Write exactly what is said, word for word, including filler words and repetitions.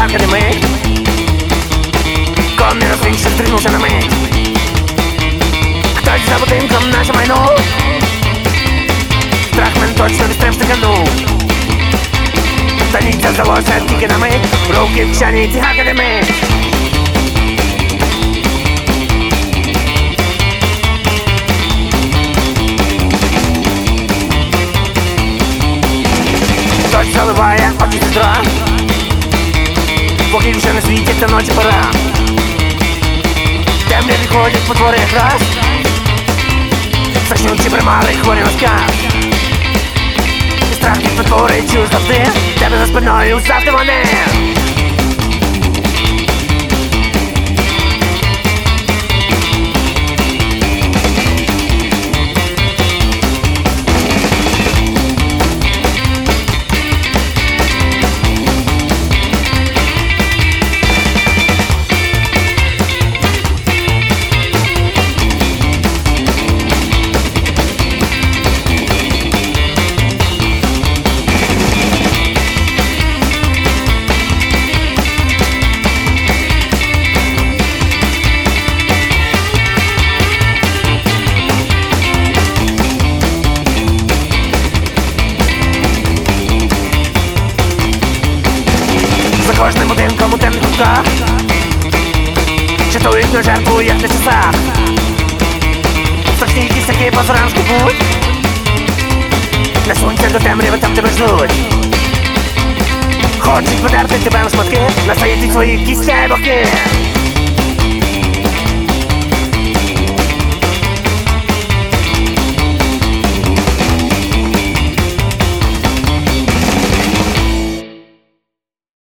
цигарка димить. Конний розвінь, що здригнувся на мить. Хтось за будинком наше майно. Страх мен точно відстрим стиканув. Та ніч здалося тільки на мить. Руки в кишені, цигарка димить. Дощ заливає очі сестра. Поки вже не світить, та ночі пора. Темряві ходять потвори якраз. Страшнючі примари, хворі на сказ. І страх від потвори чую завжди. Тебе за спиною завжди вони. За кожним будинком у темних кутках чатують на жертву, як на часах. Страшні кісяки позаранку будь. Несуться до темряви, там тебе ждуть. Хочуть подерти тебе на шматки, насаїти твої кістя й боки.